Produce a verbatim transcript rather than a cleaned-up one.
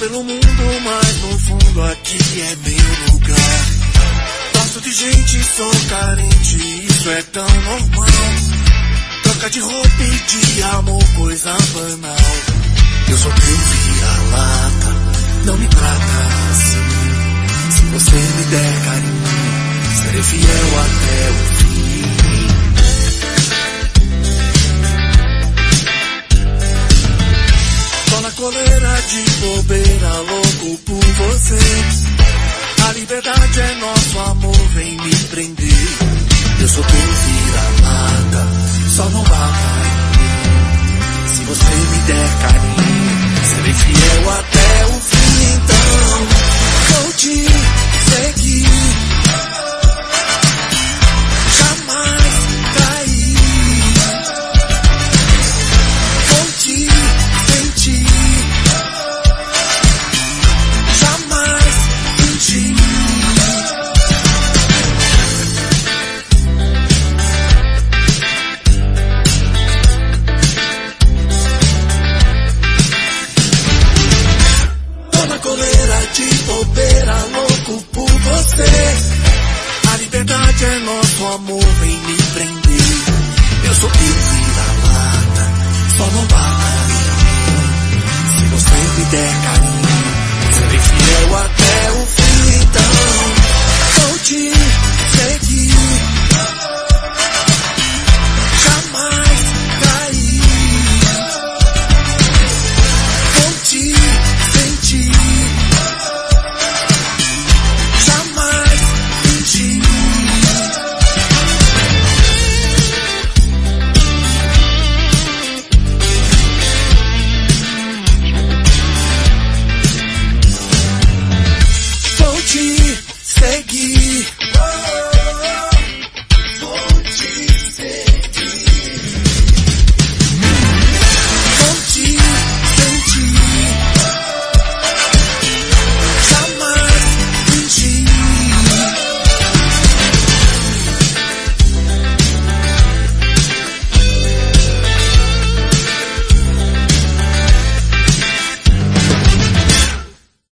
pelo mundo, mas no fundo aqui é meu lugar. Gosto de gente, sou carente, isso é tão normal. Troca de roupa e de amor, coisa banal. Eu sou teu vira-lata, não me trata assim. Se você me der carinho, serei fiel até o fim. Tô na coleira de bobeira, louco por você. A liberdade é nosso amor, vem me prender. Eu sou teu vira-lata, só não bata em mim. Se você me der carinho, serei fiel até o fim. Então, vou te seguir, jamais cair. Vou te sentir, jamais mentir. Tô na coleira de bobeira, louco por você. A liberdade é nosso amor, vem me prender. Eu sou teu vira-lata, só não bata em mim. Se você me der carinho, serei fiel até